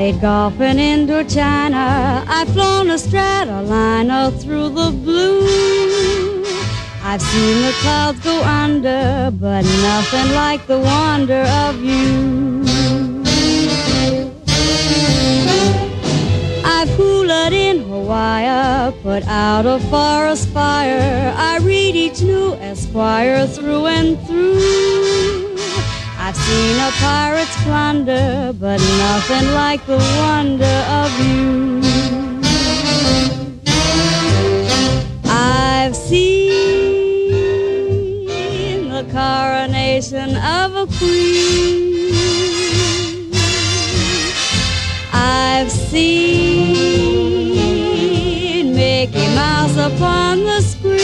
played golf in Indochina. I've flown a Stratoliner through the blue. I've seen the clouds go under, but nothing like the wonder of you. I've hulaed in Hawaii, put out a forest fire. I read each new Esquire through and through. I've seen a pirate's plunder, but nothing like the wonder of you. I've seen the coronation of a queen. I've seen Mickey Mouse upon the screen.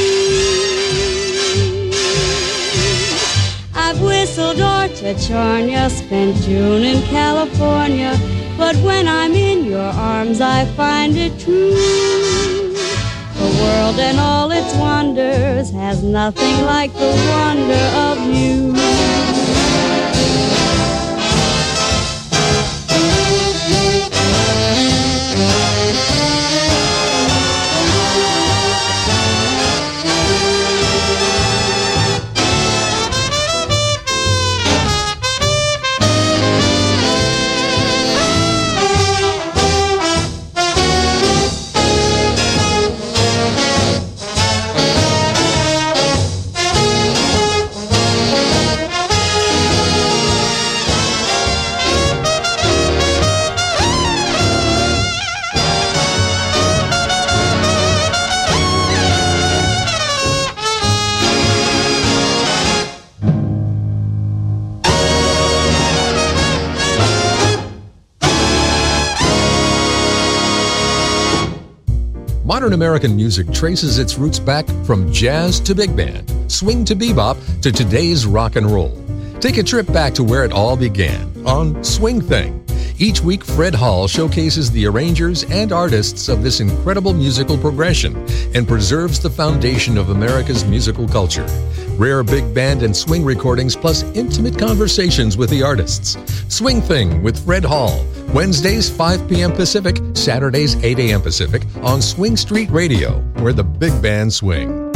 I've whistled Orchard, spent June in California, but when I'm in your arms I find it true. The world and all its wonders has nothing like the wonder of you. Modern American music traces its roots back from jazz to big band, swing to bebop, to today's rock and roll. Take a trip back to where it all began on Swing Thing. Each week, Fred Hall showcases the arrangers and artists of this incredible musical progression and preserves the foundation of America's musical culture. Rare big band and swing recordings plus intimate conversations with the artists. Swing Thing with Fred Hall. Wednesdays, 5 p.m. Pacific, Saturdays, 8 a.m. Pacific on Swing Street Radio, where the big band swing.